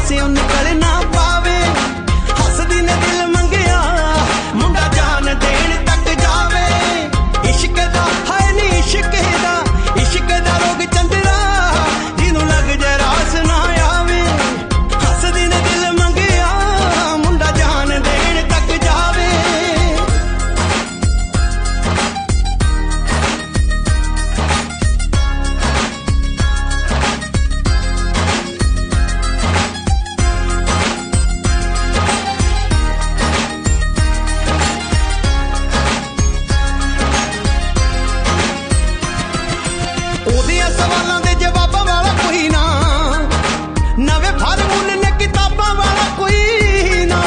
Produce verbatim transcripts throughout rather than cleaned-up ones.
पासियों निकल ना पावे। हसदी ने दिल मंगिया मुंडा जान देन तक जावे। इश्क दा है नी इश्क दा, इश्क दा रोग चंदरा जिनू लग जाए रास ना आवे। हसदी ने दिल मंगिया मुंडा जान देन तक जावे। ਉਹਦੀਆਂ ਸਵਾਲਾਂ ਦੇ ਜਵਾਬਾਂ ਵਾਲਾ ਕੋਈ ਨਾ, ਨਵੇਂ ਫਾਰਮੂਲੇ ਨੇ ਕਿਤਾਬਾਂ ਵਾਲਾ ਕੋਈ ਨਾ।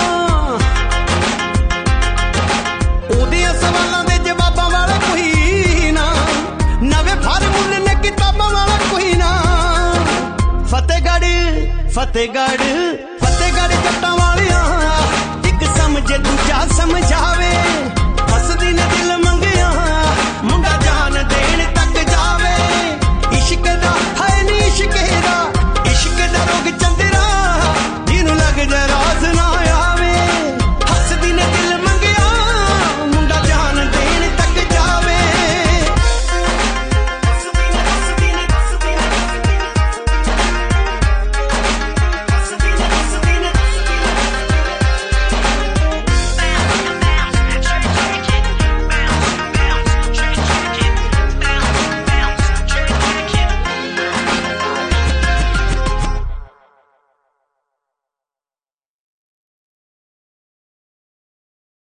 ਉਹਦੀਆਂ ਸਵਾਲਾਂ ਦੇ ਜਵਾਬਾਂ ਵਾਲਾ ਕੋਈ ਨਾ, ਨਵੇਂ ਫਾਰਮੂਲੇ ਨੇ ਕਿਤਾਬਾਂ ਵਾਲਾ ਕੋਈ ਨਾ। ਫਤਿਹਗੜ੍ਹ ਫਤਿਹਗੜ੍ਹ ਫਤਿਹਗੜ੍ਹ ਜੱਟਾਂ ਵਾਲਿਆਂ, ਇੱਕ ਸਮਝੇ ਦੂਜਾ ਸਮਝਾਵੇ। ਹੱਸਦੀ ਨੇ ਦਿਲ